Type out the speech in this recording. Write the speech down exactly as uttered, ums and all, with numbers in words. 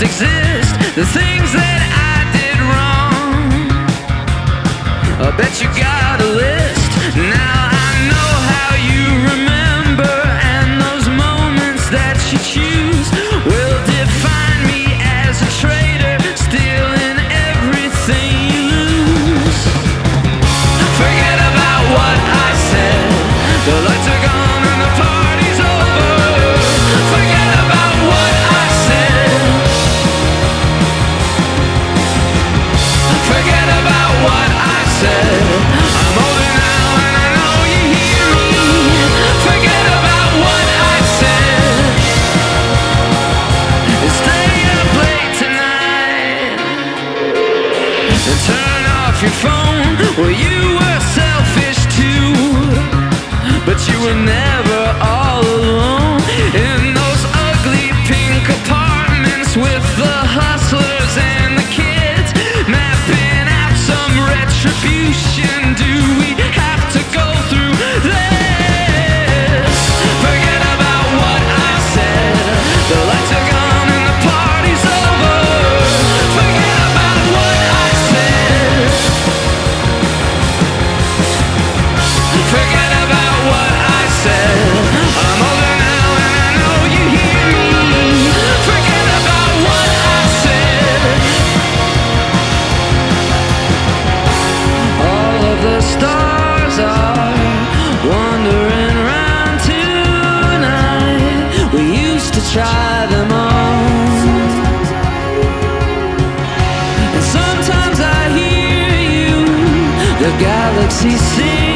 must exist, the things that I did wrong. I bet you got a list. Now I know how you remember, and those moments that you choose will define me as a traitor, stealing everything you lose. Forget about what I said, the lights are gone and the party's over. Forget about what I said. Forget about what I said. I'm older now and I know you hear me. Forget about what I said. Stay up late tonight and turn off your phone. Well, you were selfish too, but you were never all alone in those ugly pink apartments with the hustlers and the kids mapping out some retribution. Do we have to go through this? Forget about what I said, the lights are gone and the party's over. Forget about what I said. Forget about what I said. I'm older now and I know you hear me. Forget about what I said. All of the stars are wandering round tonight. We used to try them all, and sometimes I hear you, the galaxy sing.